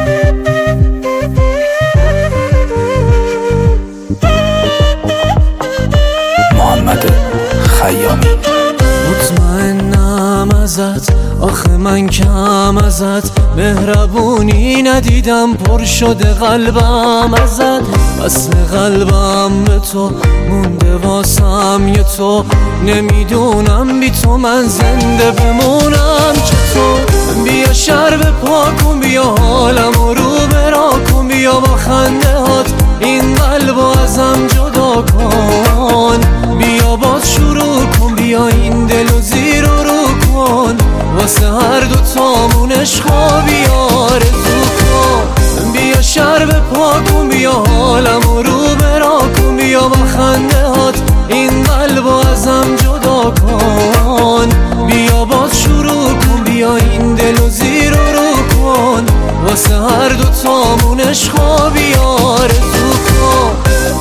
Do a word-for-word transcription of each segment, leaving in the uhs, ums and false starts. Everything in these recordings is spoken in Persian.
محمد خیامی. مطمئنم ازت، آخه من کم ازت مهربونی ندیدم، پر شده قلبم ازت، وصل قلبم به تو مونده واسم یه تو، نمیدونم بی تو من زنده بمونم چطور. بیا شرب پا کن، بیا حالمو رو برا کن، بیا با خنده هات این قلبو ازم جدا کن، بیا باز شروع کن، بیا این دلو زیر و رو کن، واسه هر دو تامون عشقا بیا آرزو کن. بیا شرب پا کن، بیا حالمو رو برا کن، بیا با خنده هات این قلبو ازم جدا کن، بیا باز شروع کن، بیا این دلو زیر و رو کن، واسه هر دو تامون عشقا بیا آرزو کن.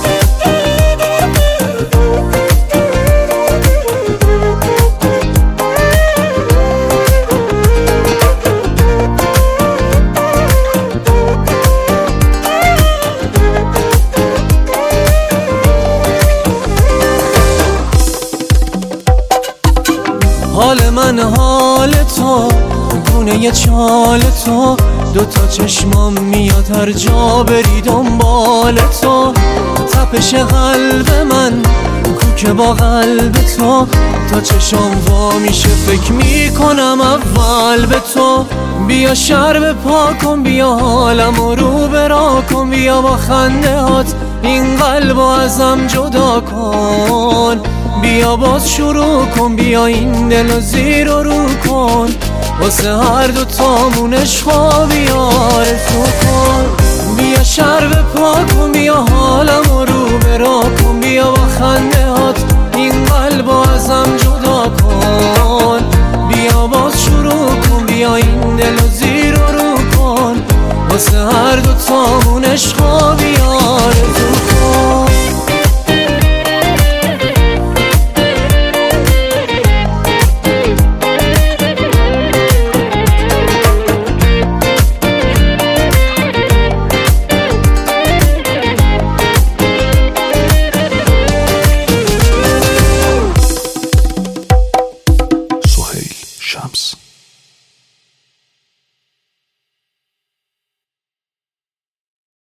حال من حال تو، گونه یه چال تو، دوتا چشمام میاد هر جا بری دنبال تو، تپش قلب من کوکه با قلب تو، تا چشام وا میشه فکر میکنم اول به تو. بیا شرب پا کن، بیا حالمو رو برا کن، بیا با خنده هات این قلبو ازم جدا کن، بیا باز شروع کن، بیا این دلو زیر و رو کن، واسه هر دو تامون عشقا بیا آرزو کن. بیا شرب پا کن، بیا حالمو رو برا کن، بیا با خنده هات این قلبو ازم جدا